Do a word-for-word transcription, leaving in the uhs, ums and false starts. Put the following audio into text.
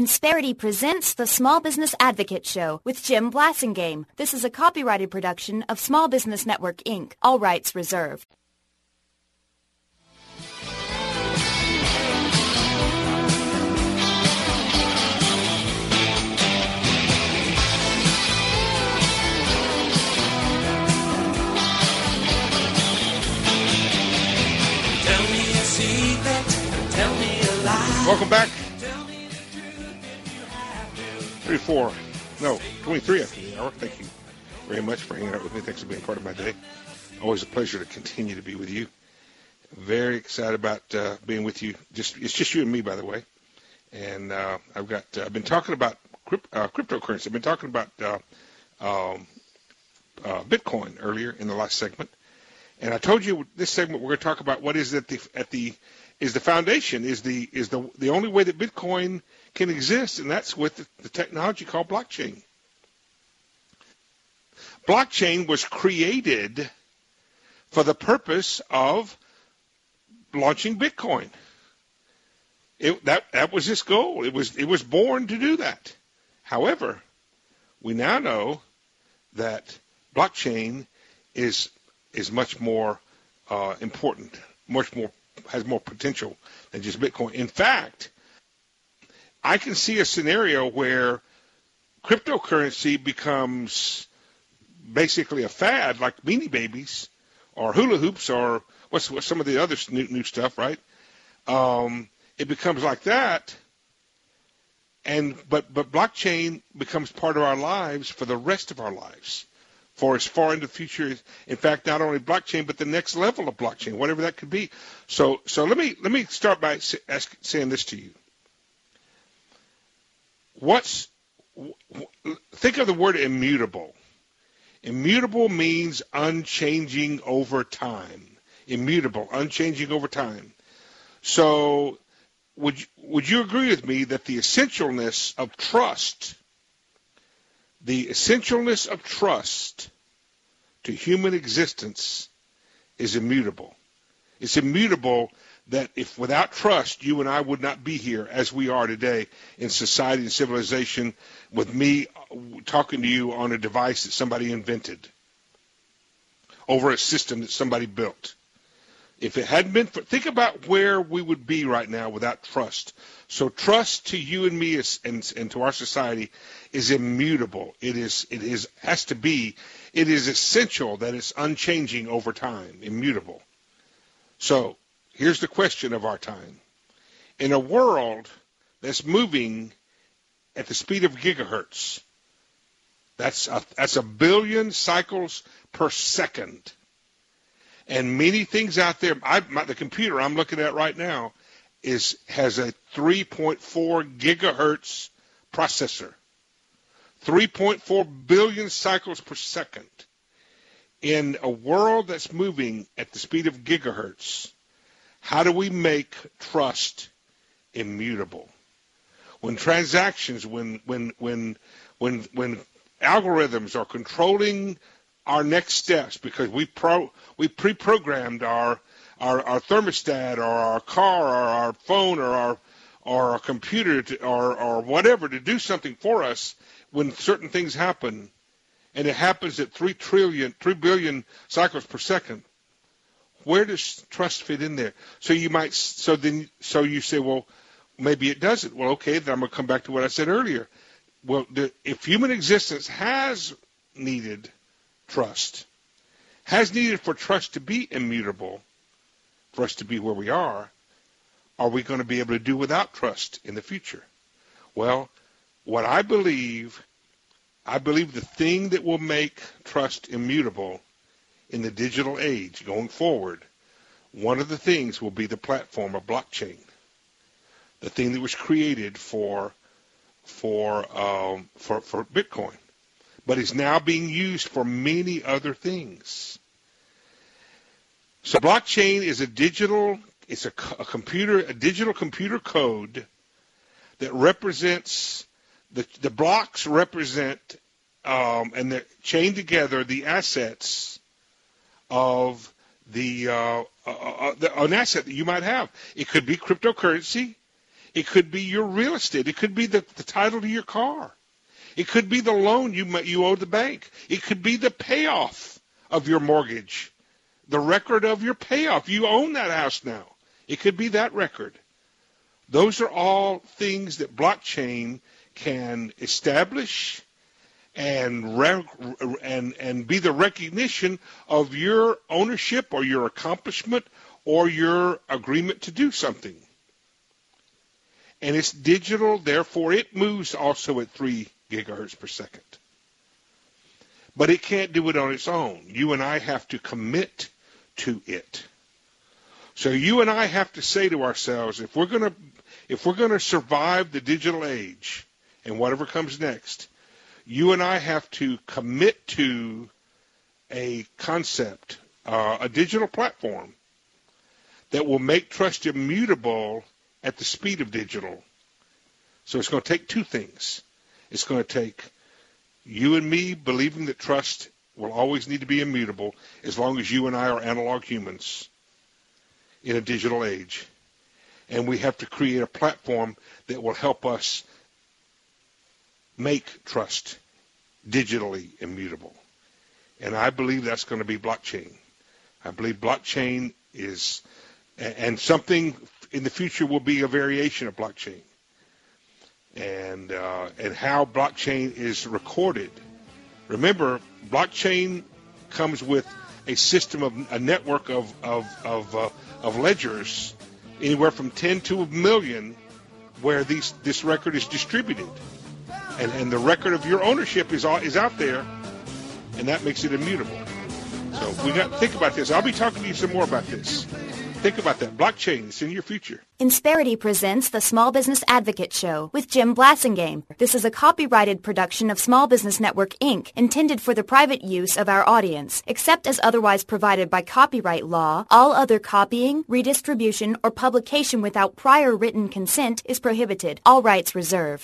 Insperity presents the Small Business Advocate Show with Jim Blasingame. This is a copyrighted production of Small Business Network, Incorporated. All rights reserved. Tell me a secret, tell me a lie. Welcome back. thirty-four, no, twenty-three after the hour. Thank you very much for hanging out with me. Thanks for being part of my day. Always a pleasure to continue to be with you. Very excited about uh, being with you. Just it's just you and me, by the way. And uh, I've got uh, I've been talking about crypt, uh, cryptocurrency. I've been talking about uh, um, uh, Bitcoin earlier in the last segment. And I told you this segment we're going to talk about what is at the at the is the foundation is the is the the only way that Bitcoin can exist, and that's with the, the technology called blockchain. Blockchain was created for the purpose of launching Bitcoin. It, that that was its goal. It was it was born to do that. However, we now know that blockchain is is much more uh, important, much more has more potential than just Bitcoin. In fact, I can see a scenario where cryptocurrency becomes basically a fad, like Beanie Babies or hula hoops or what's, what's some of the other new, new stuff, right? Um, it becomes like that, and but but blockchain becomes part of our lives for the rest of our lives, for as far into the future as, in fact, not only blockchain but the next level of blockchain, whatever that could be. So so let me let me start by ask, saying this to you. What's think of the word immutable. Immutable means unchanging over time. Immutable, unchanging over time. So would you, would you agree with me that the essentialness of trust, the essentialness of trust to human existence is immutable? It's immutable that if without trust, you and I would not be here as we are today in society and civilization, with me talking to you on a device that somebody invented over a system that somebody built. If it hadn't been for, think about where we would be right now without trust. So trust to you and me is, and, and to our society is immutable. It is, it is, has to be, it is essential that it's unchanging over time, immutable. So here's the question of our time. In a world that's moving at the speed of gigahertz, that's a, that's a billion cycles per second. And many things out there, I, my, the computer I'm looking at right now is has a three point four gigahertz processor. three point four billion cycles per second. In a world that's moving at the speed of gigahertz, how do we make trust immutable? When transactions, when when when when when algorithms are controlling our next steps because we pro we pre-programmed our our, our thermostat or our car or our phone or our or our computer to, or or whatever to do something for us, when certain things happen, and it happens at three trillion, three billion cycles per second. Where does trust fit in there? So you might, so then, so you say, well, maybe it doesn't. Well, okay, then I'm going to come back to what I said earlier. Well, the, if human existence has needed trust, has needed for trust to be immutable, for us to be where we are, are we going to be able to do without trust in the future? Well, what I believe, I believe the thing that will make trust immutable in the digital age going forward, one of the things will be the platform of blockchain, the thing that was created for for um, for, for Bitcoin, but is now being used for many other things. So blockchain is a digital, it's a, a computer, a digital computer code that represents the the blocks represent um, and they're chained together the assets of the, uh, uh, uh, the an asset that you might have. It could be cryptocurrency. It could be your real estate. It could be the, the title to your car. It could be the loan you you owe the bank. It could be the payoff of your mortgage, the record of your payoff. You own that house now. It could be that record. Those are all things that blockchain can establish and re- and and be the recognition of your ownership or your accomplishment or your agreement to do something. And it's digital, therefore it moves also at three gigahertz per second. But it can't do it on its own. You and I have to commit to it. So you and I have to say to ourselves, if we're going to if we're going to survive the digital age and whatever comes next, you and I have to commit to a concept, uh, a digital platform that will make trust immutable at the speed of digital. So it's going to take two things. It's going to take you and me believing that trust will always need to be immutable as long as you and I are analog humans in a digital age. And we have to create a platform that will help us make trust digitally immutable. And I believe that's going to be blockchain. I believe blockchain is, and something in the future will be a variation of blockchain. And uh, and how blockchain is recorded. Remember, blockchain comes with a system of a network of of of, uh, of ledgers, anywhere from ten to a million, where these this record is distributed, and and the record of your ownership is all, is out there, and that makes it immutable. So we got to think about this. I'll be talking to you some more about this. Think about that. Blockchain is in your future. Insperity presents the Small Business Advocate Show with Jim Blassingame. This is a copyrighted production of Small Business Network, Incorporated, intended for the private use of our audience. Except as otherwise provided by copyright law, all other copying, redistribution, or publication without prior written consent is prohibited. All rights reserved.